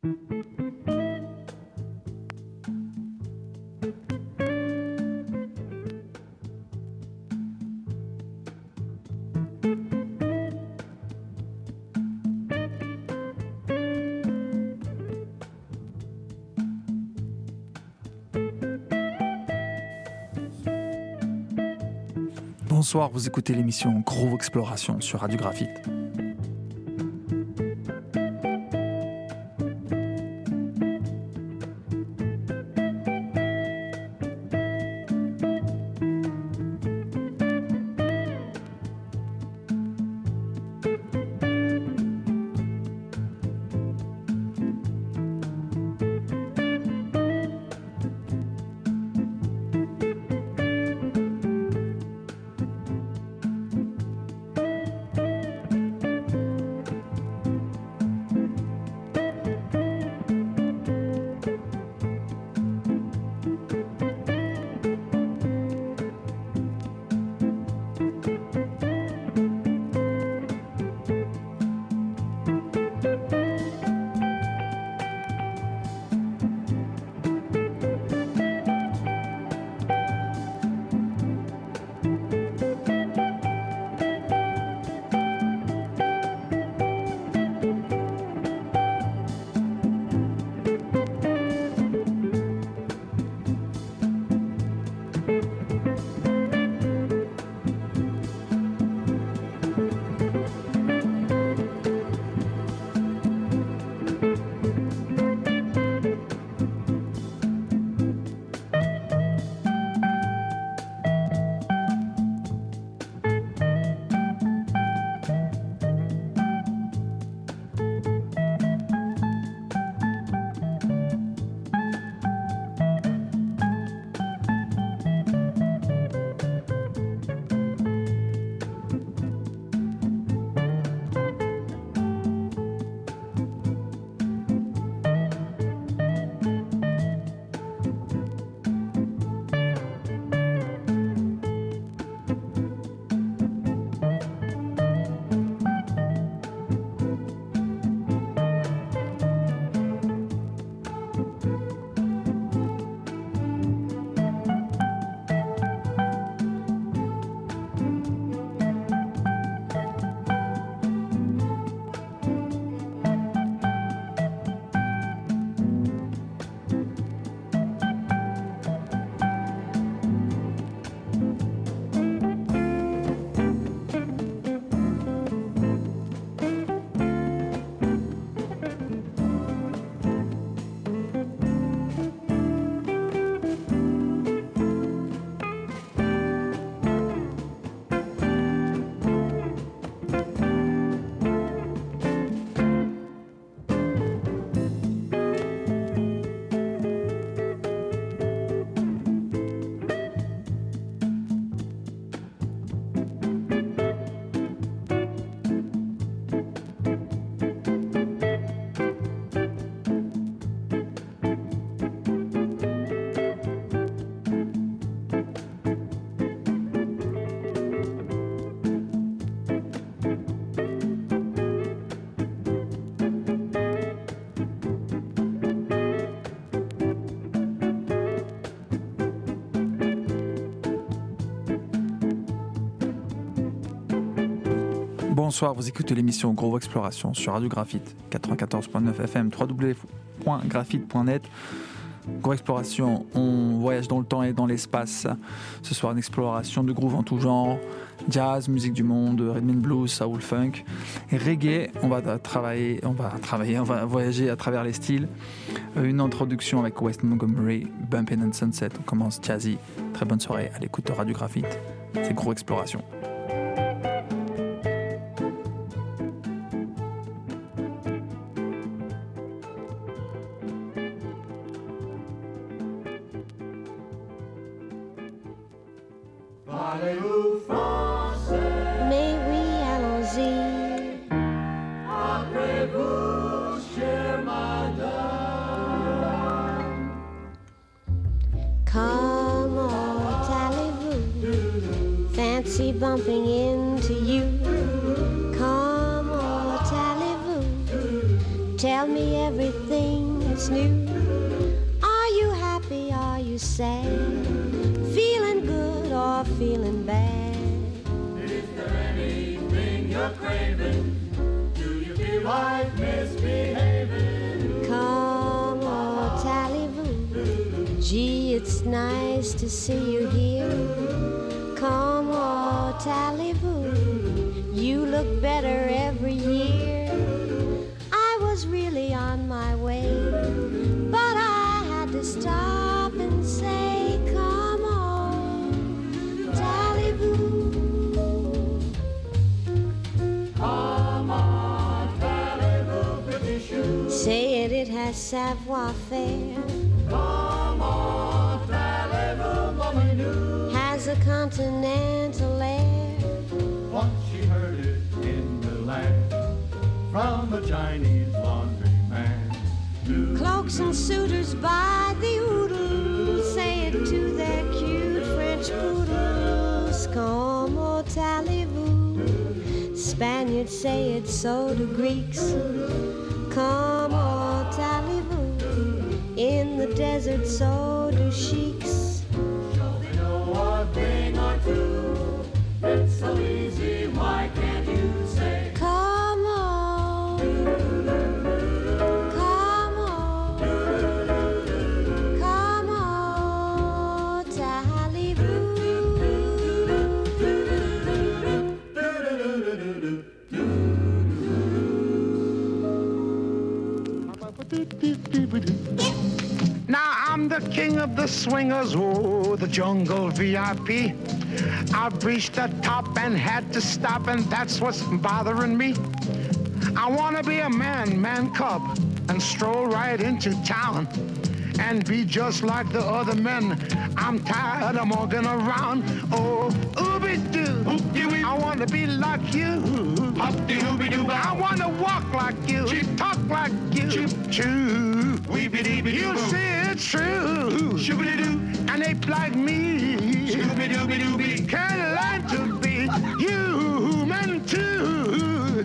Bonsoir, vous écoutez l'émission Groove Exploration sur Radio Graphite. Bonsoir, vous écoutez l'émission Groove Exploration sur Radio Graphite, 94.9 FM, www.graphite.net. Groove Exploration, on voyage dans le temps et dans l'espace. Ce soir, une exploration de groove en tout genre, jazz, musique du monde, rhythm and blues, soul, funk et reggae. On va voyager à travers les styles. Une introduction avec West Montgomery, Bumpin' and Sunset. On commence jazzy. Très bonne soirée à l'écoute de Radio Graphite. C'est Groove Exploration. Mais oui, allons-y. Après vous, chère madame. Comment allez-vous? Fancy bumping into you. Comment allez-vous? Tell me everything that's new. Are you happy? Are you sad? Feeling good or feeling bad? Is there anything you're craving? Do you feel like misbehaving? Come on, Tally-Voo. Gee, it's nice to see you here. Come on, Tally-Voo. You look better every year. I was really on my way, but I had to stop and say, come on, Tally-Voo. Come on, Tally-Voo, pretty shoe. Say it has savoir-faire. Come on, Tally-Voo, mommy knew. Has a continental air. Once she heard it in Milan from a Chinese laundryman. Cloaks and suitors by the oodle say it to their cute French poodles. Como Tally-Voo. Spaniards say it so do Greeks. Como Tally-Voo. In the desert so do sheiks. Sure they know a thing or two. It's so easy, why can't you say? Come on. Come on. Come on, Tally-Voo. Now I'm the king of the swingers, oh, the jungle VIP. I've reached the top and had to stop, and that's what's bothering me. I wanna be a man cub, and stroll right into town and be just like the other men. I'm tired of walking around. Oh, ooby-doo, I wanna be like you. I wanna walk like you, talk like you. You see it's true. And ape like me can learn to be human too.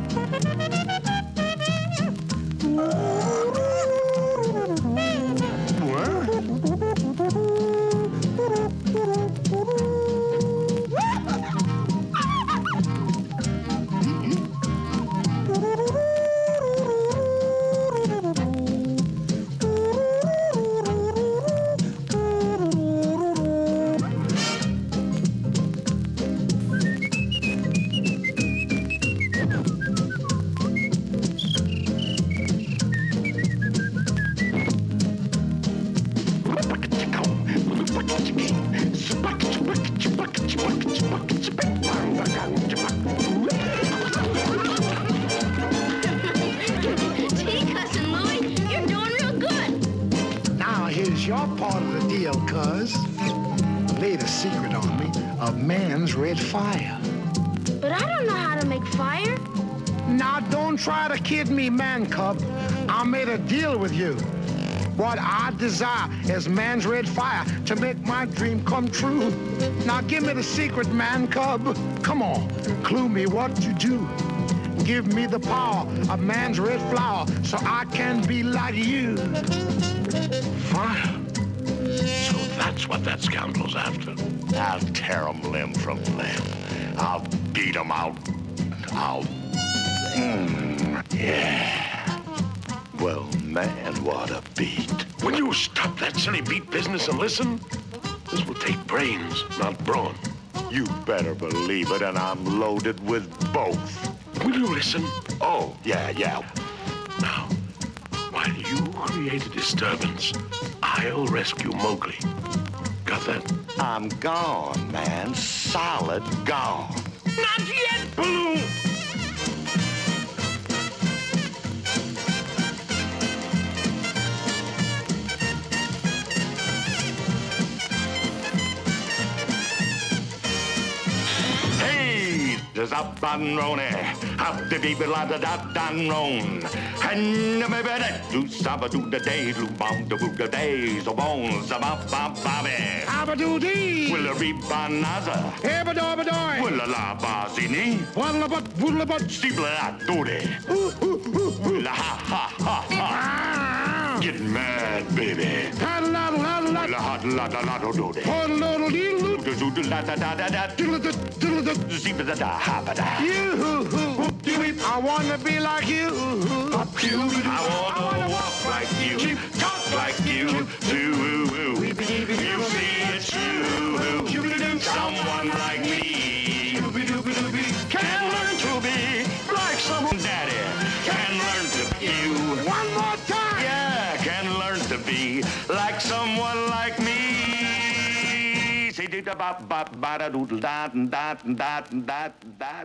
Your part of the deal, cuz. Laid a secret on me of man's red fire. But I don't know how to make fire. Now don't try to kid me, man cub. I made a deal with you. What I desire is man's red fire to make my dream come true. Now give me the secret, man cub. Come on, clue me what to do. Give me the power of man's red flower so I can be like you. Fire? So that's what that scoundrel's after. I'll tear him limb from limb. I'll beat him out. Yeah. Well, man, what a beat. Will you stop that silly beat business and listen? This will take brains, not brawn. You better believe it, and I'm loaded with both. Will you listen? Oh, yeah. Now, while you create a disturbance, I'll rescue Mowgli. Got that? I'm gone, man. Solid gone. Not yet, Baloo! There's up and Roni, up the people la da da dan ron, and the baby that do saba do the day, do bomb the book the days, the bones of Bobby. Abadoo dee, Will a ribanaza, Ebadobadoi, will a la bazini, Waddleabut, Woodleabut, Stibla dore, will a ha ha la la la do do de. Oh, little dee-doo. Do do la da da da da. Zip da da ha ba da. I wanna be like you. I wanna walk like you, talk like you, do. You see it's true. Someone like me can learn to be like someone. Daddy can learn to be you. One more time. Yeah, can learn to be like someone like me. Say da ba ba ba da doodle da da da da da.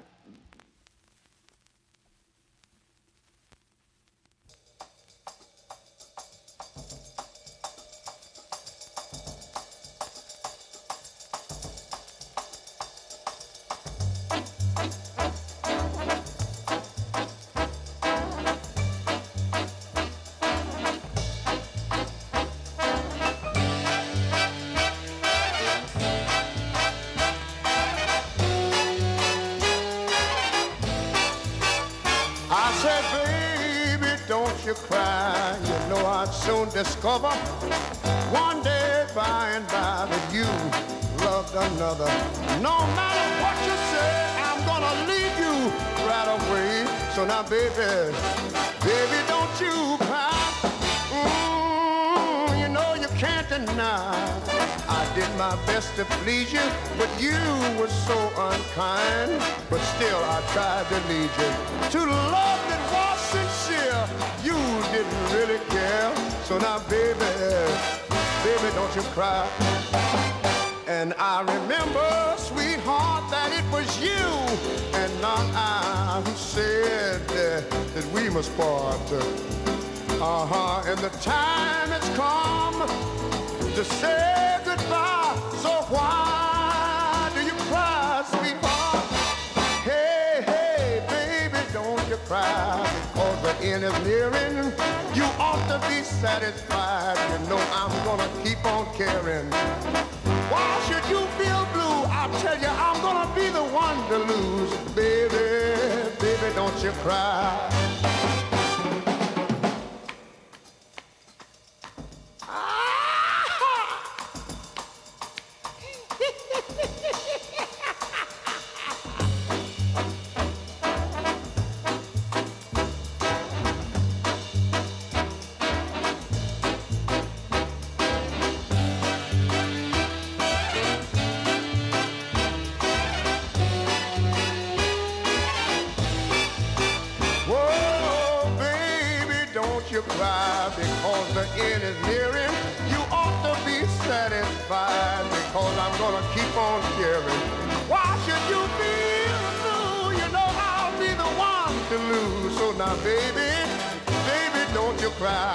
You cry, you know I'd soon discover one day by and by that you loved another. No matter what you say, I'm gonna leave you right away. So now, baby, don't you cry. You know you can't deny I did my best to please you, but you were so unkind. But still I tried to lead you to love that was sincere. You didn't really care. So now, baby, don't you cry. And I remember, sweetheart, that it was you and not I who said that we must part. And the time has come to say goodbye. So why do you cry, sweetheart? Hey, baby, don't you cry, because the end is nearing. You ought to be satisfied. You know I'm gonna keep on caring. Why should you feel blue? I'll tell you, I'm gonna be the one to lose. Baby, don't you cry. You cry because the end is nearing. You ought to be satisfied because I'm gonna keep on caring. Why should you feel blue? You know I'll be the one to lose. So now, baby, don't you cry.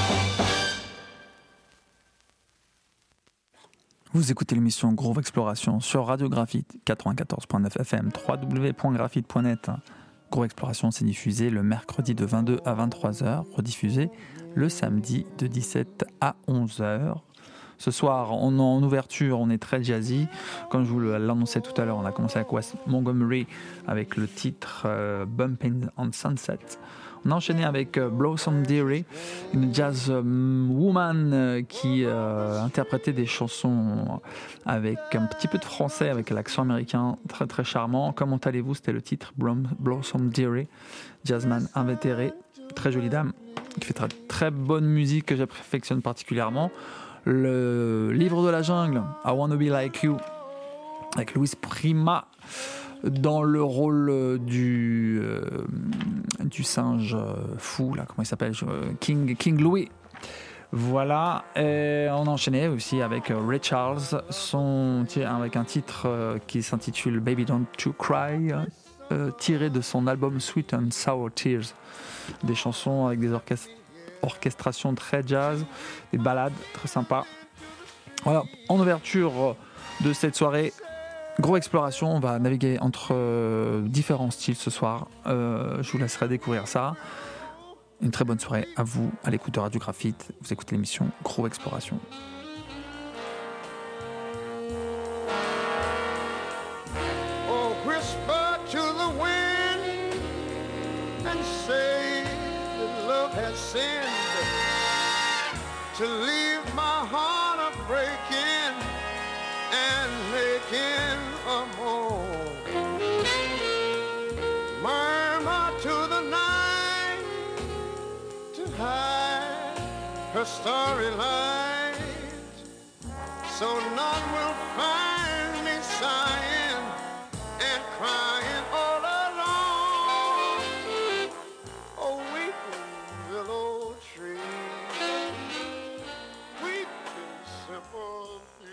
Vous écoutez l'émission Groove Exploration sur Radio Graphite 94.9 FM, www.graphite.net. Groove Exploration, c'est diffusé le mercredi de 22 à 23h, rediffusé le samedi de 17 à 11h. Ce soir, en ouverture, on est très jazzy. Comme je vous l'annonçais tout à l'heure, on a commencé avec Wes Montgomery avec le titre Bumpin' on Sunset. On a enchaîné avec Blossom Dearie, une jazz woman qui interprétait des chansons avec un petit peu de français, avec l'accent américain très très charmant. Comment allez-vous? C'était le titre Blossom Dearie, jazzman invétéré, très jolie dame qui fait très, très bonne musique que j'affectionne particulièrement. Le livre de la jungle, I Wanna Be Like You, avec Louis Prima dans le rôle du singe fou, là, comment il s'appelle, King Louis. Voilà, et on a enchaîné aussi avec Ray Charles, avec un titre qui s'intitule Baby Don't You Cry, tiré de son album Sweet and Sour Tears. Des chansons avec des orchestrations très jazz, des ballades très sympas. Voilà, en ouverture de cette soirée, Groove Exploration, on va naviguer entre différents styles ce soir. Je vous laisserai découvrir ça. Une très bonne soirée à vous, à l'écoute de Radio Graphite. Vous écoutez l'émission Groove Exploration. Oh, whisper to the wind and say that love has sinned to leave my heart a breaking. her starry light, so none will find me sighing and crying all alone. Oh, weeping willow tree, weeping sympathy.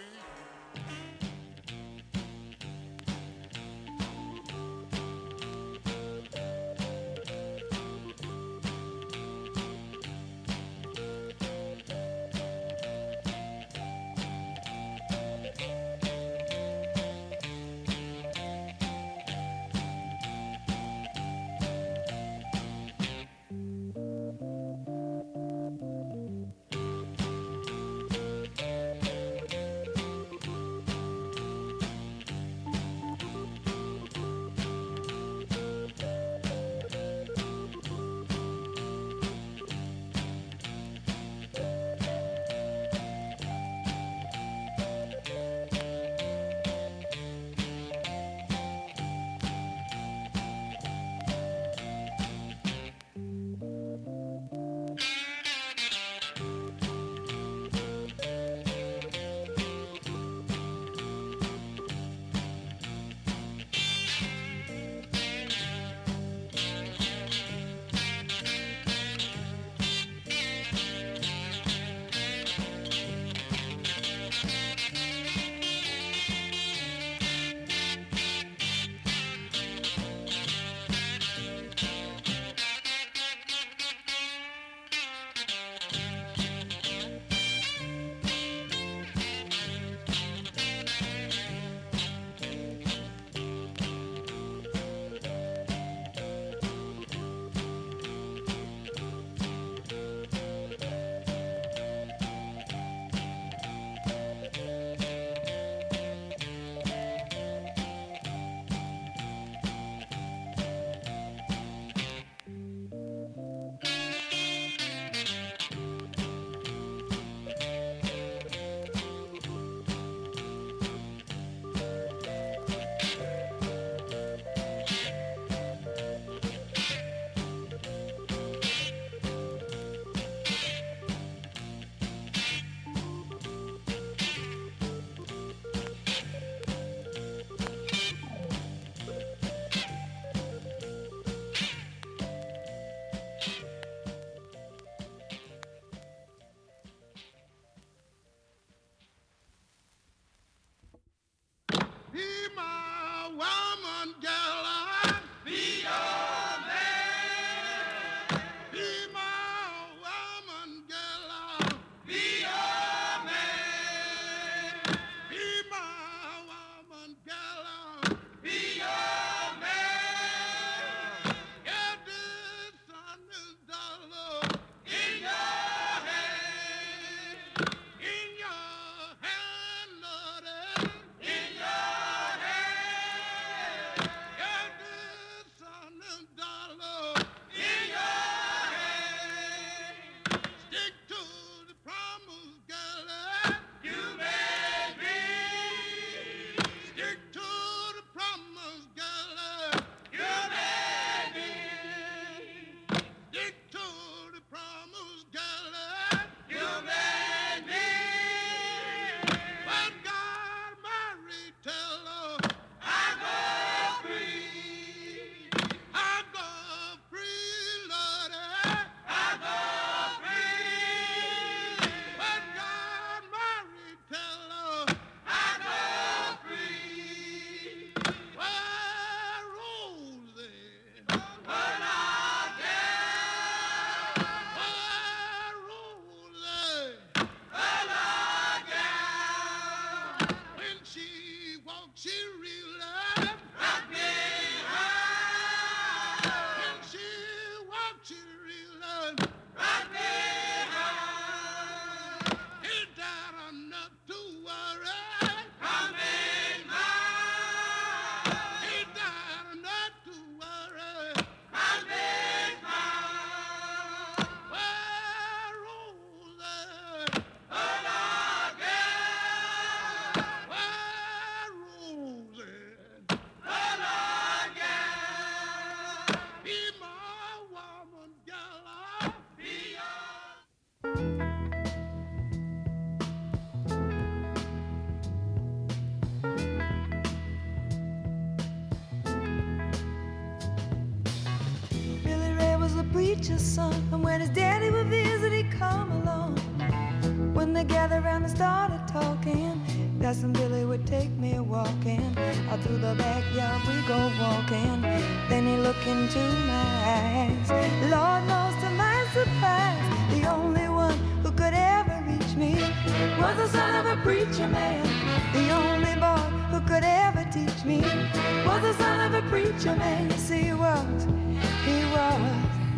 preacher's son, and when his daddy would visit, he'd come along. When they gathered around and started talking, Cousin Billy would take me walking. Out through the backyard we go walking. Then he looked into my eyes. Lord knows to my surprise, the only one who could ever reach me was the son of a preacher man. The only boy who could ever teach me was the son of a preacher man. Yes, he was. He was.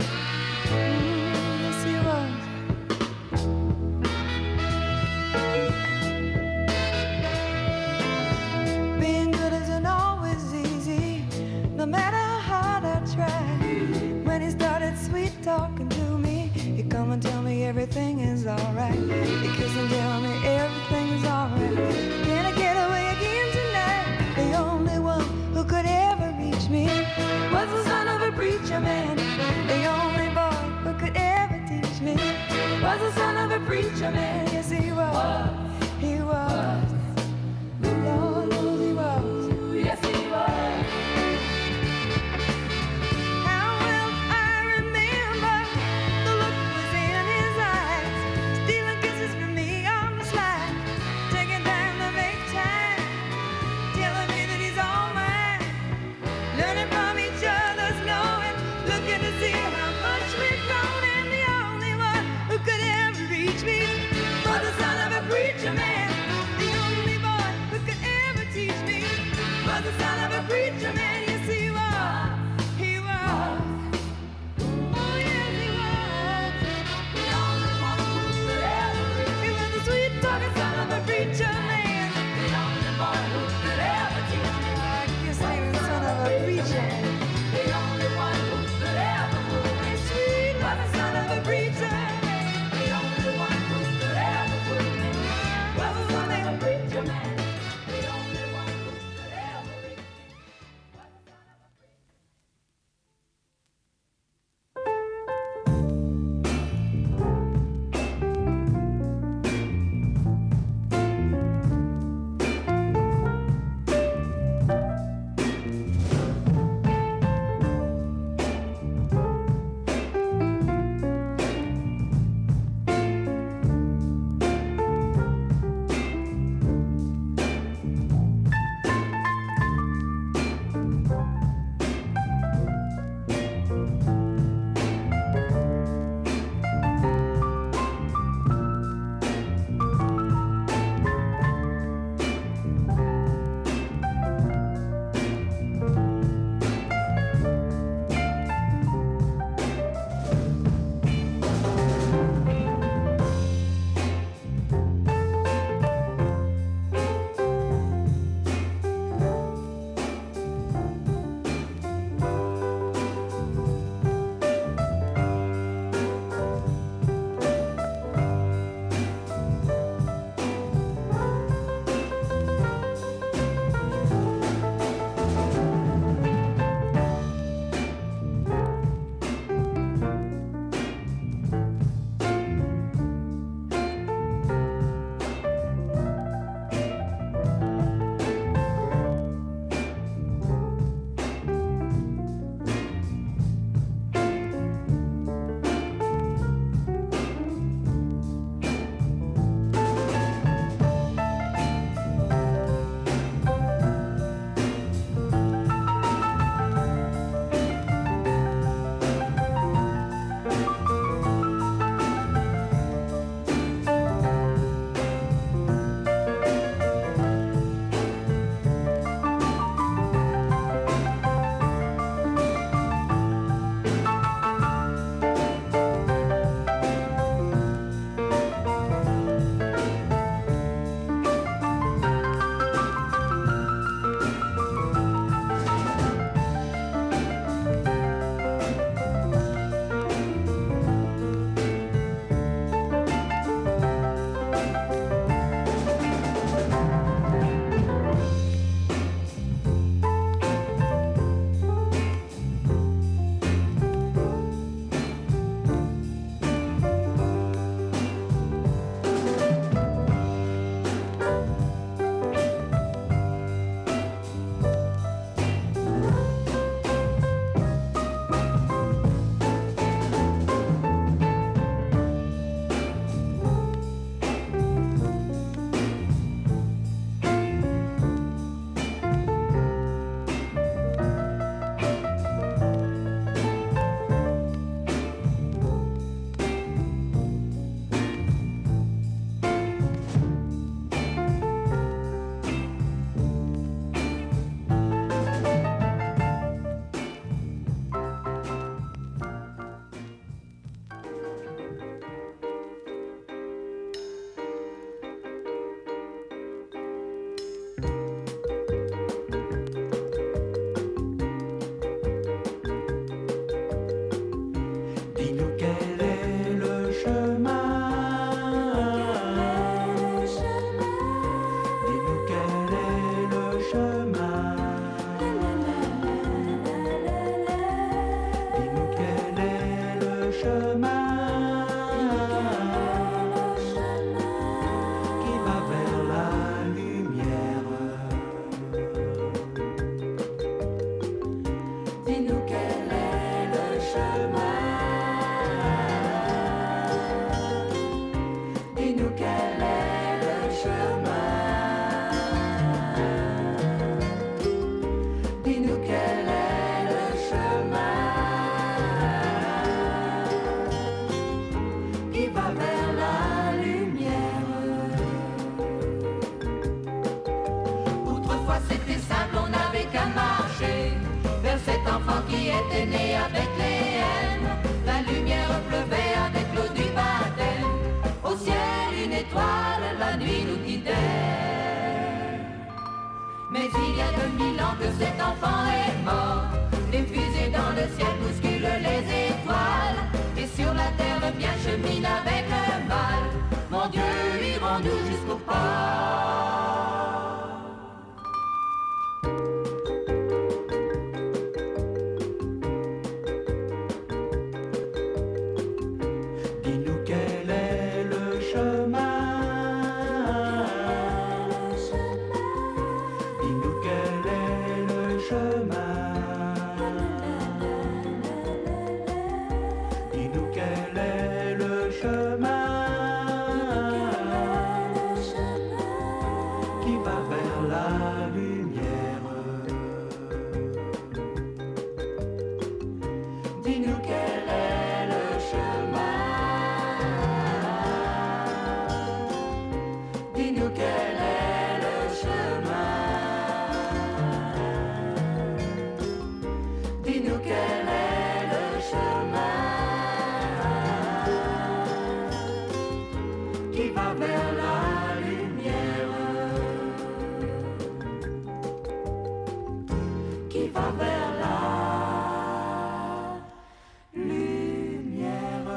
Yes, he was. Being good isn't always easy, no matter how hard I try. When he started sweet talking to me, he'd come and tell me everything is alright. He'd kiss and tell me everything is alright. Can I get away again tonight? The only one who could ever reach me was the son of a preacher man. The only boy who could ever teach me was the son of a preacher man. Yes, he was. He was. Lord knows he was. Yes, he was. How well I remember the look was in his eyes, stealing kisses from me on the slide, taking time to make time, telling me that he's all mine, learning from each other's knowing, looking to see how much we've grown, and the only one who could ever reach me le bilan que cet enfant est mort. Les fusées dans le ciel bousculent les étoiles, et sur la terre bien chemine avec le mal. Mon Dieu, irons-nous jusqu'au port? Dis-nous quel est le chemin. Dis-nous quel est le chemin. Dis-nous quel est le chemin qui va vers la lumière. Dis-nous quel est le chemin. Dis-nous quel est le chemin. Dis-nous quel est le chemin qui va vers la lumière. Qui va vers la lumière.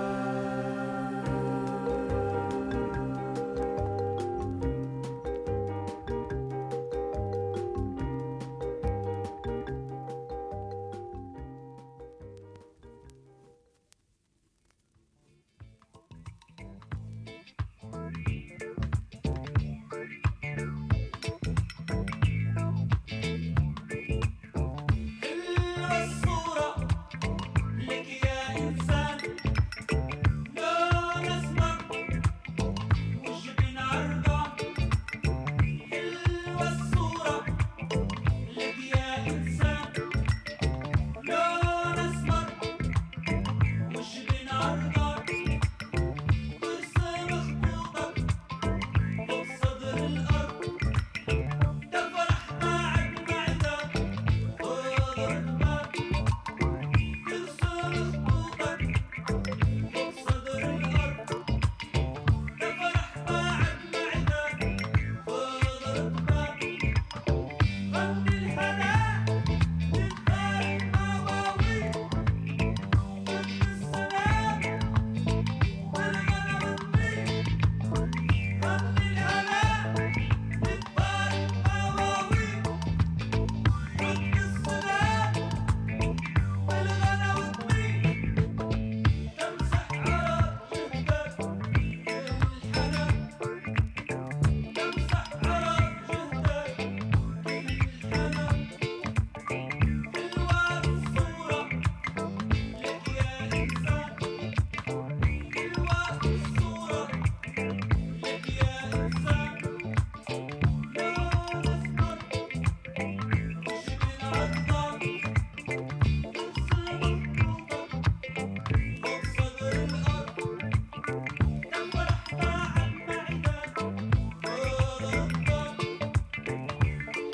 الصورة لك يا إنسان، لون أسمر وجبين عرضة. حلوة الصورة لك يا إنسان، لون أسمر وجبين عرضة. برسم خطوطك فوق صدر الأرض، تفرح معك معدة فوق الركبة. ترسم خطوطك فوق صدر الأرض، تفرح معك معدة فوق الركبة. غني الهنا للفارق مواويل، ود السلام والغنى والطيب. غني الهنا للفارق مواويل، ود السلام والغنى والطيب. تمسح على جهدك الحنان، تمسح على جهدك الحنان. حلوة الصورة لك يا إنسان، حلوة الصورة لك يا إنسان. لون أسمر وجبين عرضة، ترسم خطوطك فوق صدر الأرض، تفرح معك معدة فوق الركبة.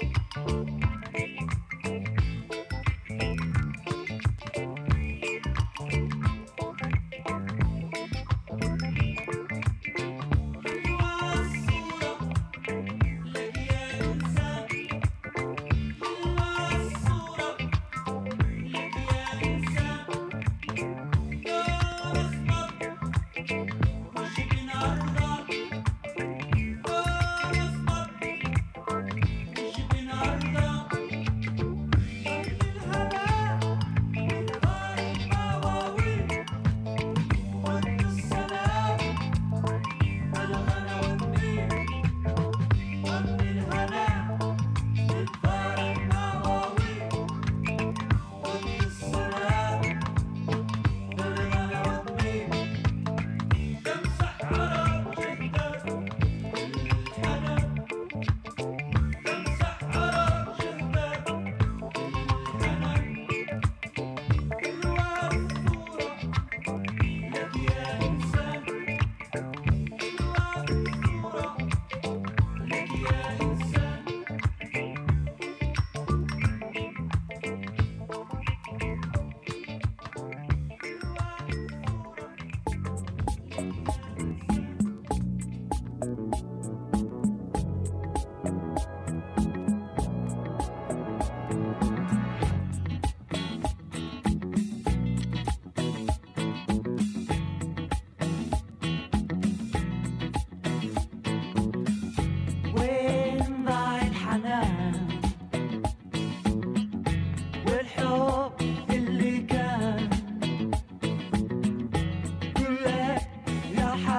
حلوة الصورة لك يا إنسان، حلوة الصورة لك يا إنسان. لون أسمر وجبين عرضة، لون أسمر وجبين عرضة. غني الهنا للفارق مواويل، ود السلام والغنى والطيب. غني الهنا للفارق مواويل، ود السلام والغنى والطيب. تمسح على جهدك الحنان، تمسح على جهدك الحنان. حلوة الصورة لك يا إنسان، حلوة الصورة لك يا إنسان.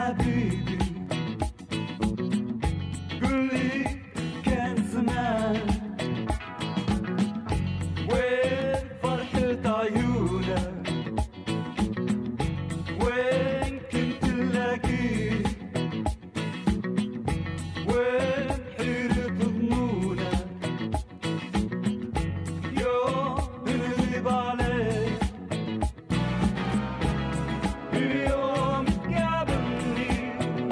حبيبي قولي كان زمان وين فرحة عيونك وين كنت نلاقيك وين حيرة ظنونك يوم بنغيب عليك اليوم قابلني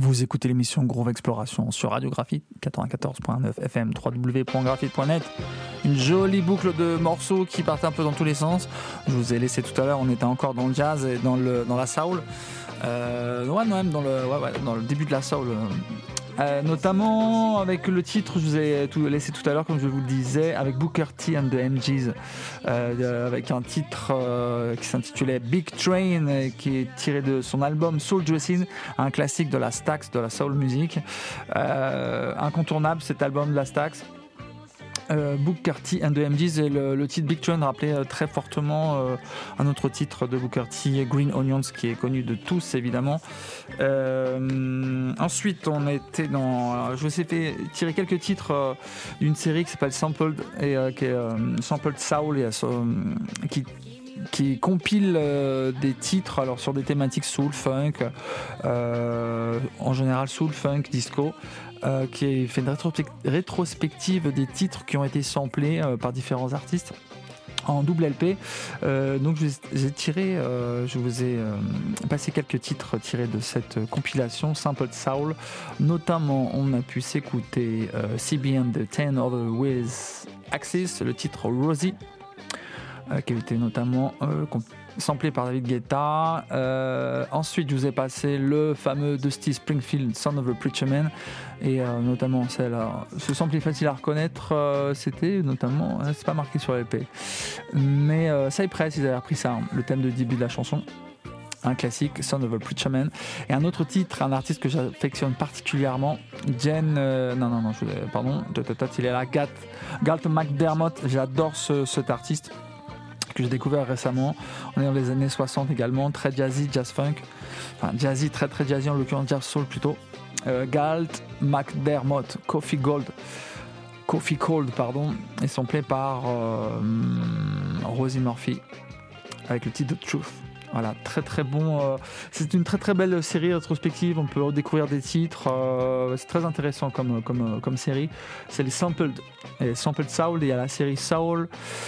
Vous écoutez l'émission Groove Exploration sur Radio Graphite 94.9 FM, www.graphite.net. Une jolie boucle de morceaux qui partent un peu dans tous les sens. Je vous ai laissé tout à l'heure, on était encore dans le jazz et dans la soul. Même dans le début de la soul. Notamment avec le titre, je vous ai laissé tout à l'heure, comme je vous le disais, avec Booker T and the MGs, avec un titre qui s'intitulait Big Train, qui est tiré de son album Soul Dressing, un classique de la Stax, de la soul music. Incontournable cet album de la Stax. Booker T and the MGs, et le titre Big Train rappelait très fortement un autre titre de Booker T, Green Onions, qui est connu de tous évidemment. Ensuite on était dans, je vous ai fait tirer quelques titres d'une série qui s'appelle Sampled, et qui est Sampled Soul, et qui compile des titres alors sur des thématiques soul, funk, en général soul, funk, disco, qui fait une rétrospective des titres qui ont été samplés par différents artistes en double LP. Donc je vous ai passé quelques titres tirés de cette compilation Sampled Soul. Notamment on a pu s'écouter CB and the 10 Other Ways Axis, le titre Rosie, qui a été notamment samplé par David Guetta. Ensuite, je vous ai passé le fameux Dusty Springfield, Son of a Preacher Man, et notamment ce sample est facile à reconnaître, c'était notamment, c'est pas marqué sur l'LP, mais Cypress, ils avaient repris ça, le thème de début de la chanson. Un classique, Son of a Preacher Man. Et un autre titre, un artiste que j'affectionne particulièrement, il est là, Galt McDermott. J'adore cet artiste que j'ai découvert récemment. On est dans les années 60 également, très jazzy, jazz funk, enfin jazzy, très très jazzy, en l'occurrence jazz soul plutôt. Galt McDermott, Coffee Cold, est samplé par Rosie Murphy avec le titre de Truth. Voilà, très très bon. C'est une très très belle série rétrospective. On peut redécouvrir des titres. C'est très intéressant comme série. C'est les Sampled Soul. Il y a la série Soul,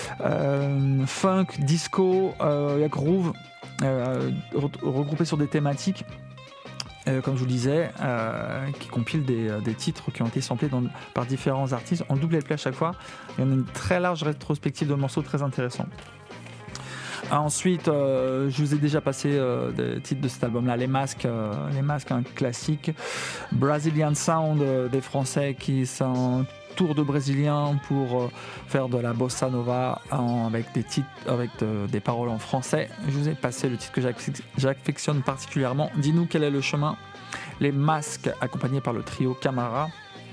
Funk, Disco, il y a Groove, regroupés sur des thématiques. Comme je vous le disais, qui compile des titres qui ont été samplés par différents artistes en double LP à chaque fois. Il y en a une très large rétrospective de morceaux très intéressants. Ensuite, je vous ai déjà passé des titres de cet album-là, Les Masques, un classique. Brazilian Sound, des Français qui sont tour de Brésiliens pour faire de la bossa nova avec des titres, avec des paroles en français. Je vous ai passé le titre que j'affectionne particulièrement. Dis-nous quel est le chemin. Les Masques, accompagnés par le trio Camara.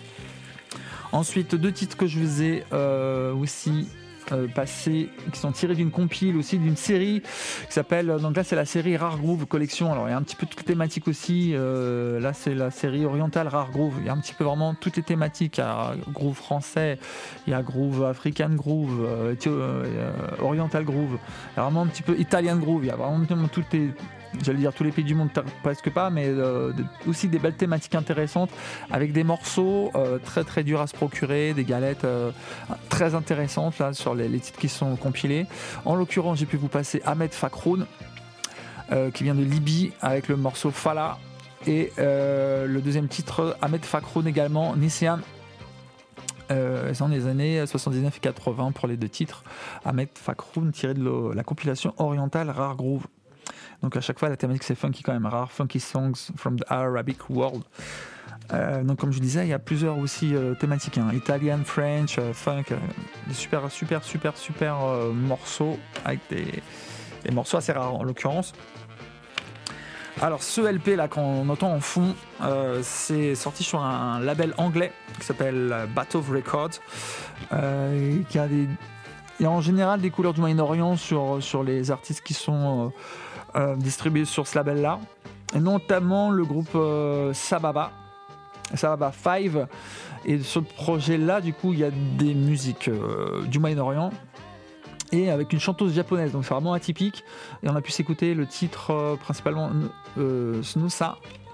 Ensuite, deux titres que je vous ai aussi passés, qui sont tirés d'une compile aussi, d'une série qui s'appelle, donc là c'est la série Rare Groove Collection. Alors il y a un petit peu toutes les thématiques aussi, là c'est la série Oriental Rare Groove, il y a un petit peu vraiment toutes les thématiques. Il y a groove français, il y a groove African Groove, Oriental Groove, il y a vraiment un petit peu Italian Groove, il y a vraiment toutes les, j'allais dire tous les pays du monde, presque pas, mais aussi des belles thématiques intéressantes avec des morceaux très très durs à se procurer, des galettes très intéressantes là sur les titres qui sont compilés. En l'occurrence, j'ai pu vous passer Ahmed Fakhroun qui vient de Libye avec le morceau Fala, et le deuxième titre Ahmed Fakhroun également, Nisyan. C'est dans les années 79 et 80 pour les deux titres. Ahmed Fakhroun tiré de la compilation Oriental Rare Groove. Donc à chaque fois la thématique c'est funky quand même, Rare Funky Songs from the Arabic World. Donc comme je disais, il y a plusieurs aussi thématiques, Italian, French, funk, des super morceaux avec des morceaux assez rares en l'occurrence. Alors ce LP là qu'on entend en fond, c'est sorti sur un label anglais qui s'appelle Batov Records, qui a en général des couleurs du Moyen-Orient sur les artistes qui sont distribués sur ce label là, et notamment le groupe Sababa 5. Et sur le projet là du coup il y a des musiques du Moyen-Orient et avec une chanteuse japonaise, donc c'est vraiment atypique. Et on a pu s'écouter le titre principalement Snoosa,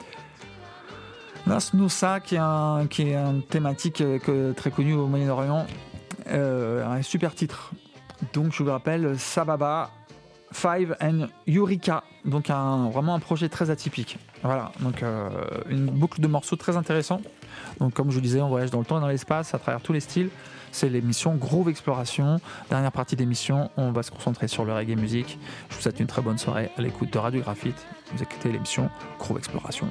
qui est un thématique très connu au Moyen-Orient, un super titre. Donc je vous rappelle, Sababa Five and Eureka, donc vraiment un projet très atypique. Voilà, donc une boucle de morceaux très intéressant. Donc comme je vous disais, on voyage dans le temps et dans l'espace à travers tous les styles. C'est l'émission Groove Exploration. Dernière partie d'émission, on va se concentrer sur le reggae music. Je vous souhaite une très bonne soirée à l'écoute de Radio Graphite. Vous écoutez l'émission Groove Exploration.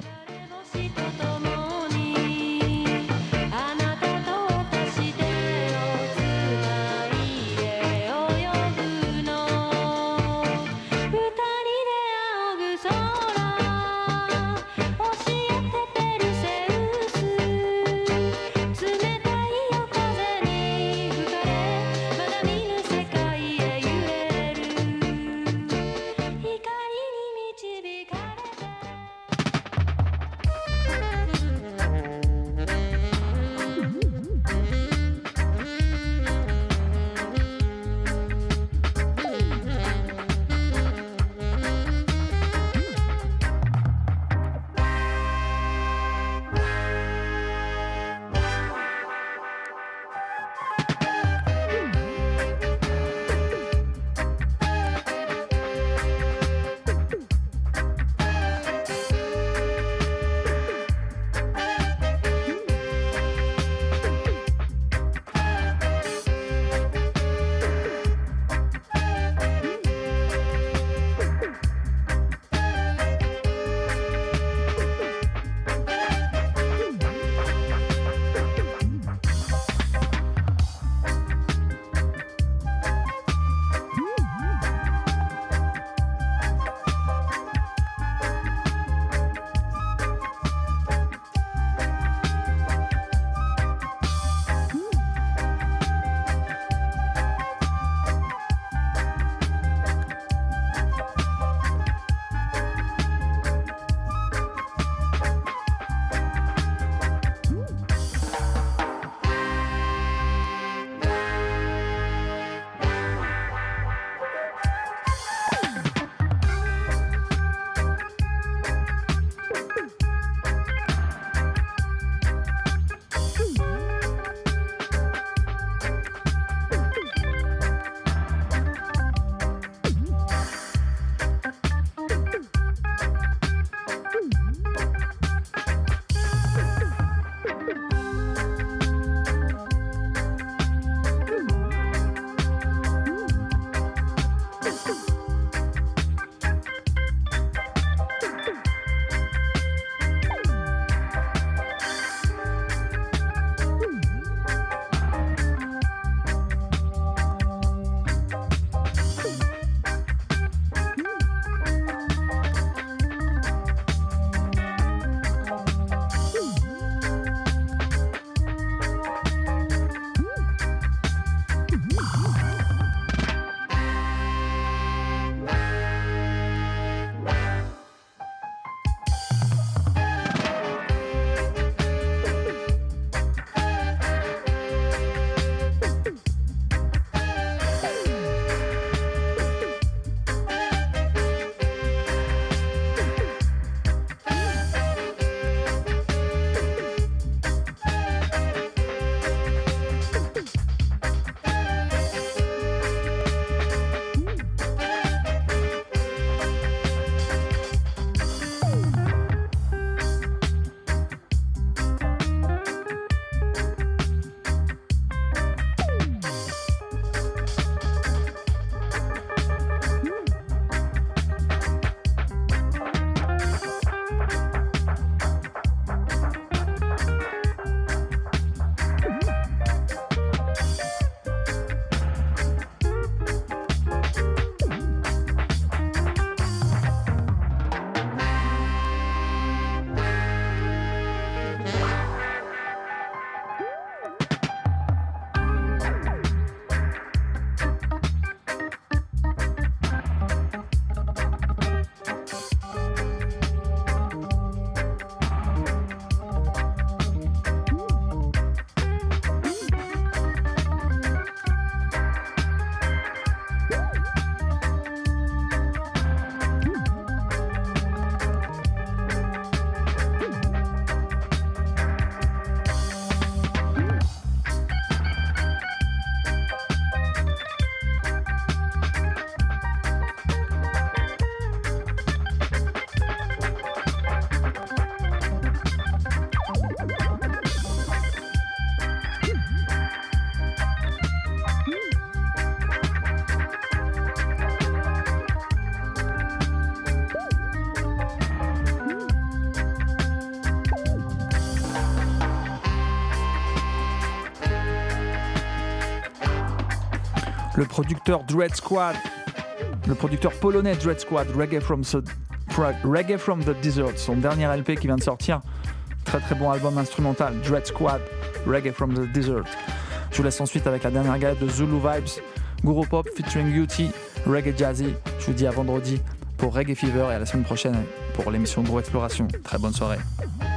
le producteur Dread Squad, le producteur polonais Dread Squad, Reggae from the Desert, son dernier LP qui vient de sortir. Très très bon album instrumental, Dread Squad, Reggae from the Desert. Je vous laisse ensuite avec la dernière galette de Zulu Vibes, Guru Pop featuring Beauty, Reggae Jazzy. Je vous dis à vendredi pour Reggae Fever et à la semaine prochaine pour l'émission Gros Exploration. Très bonne soirée.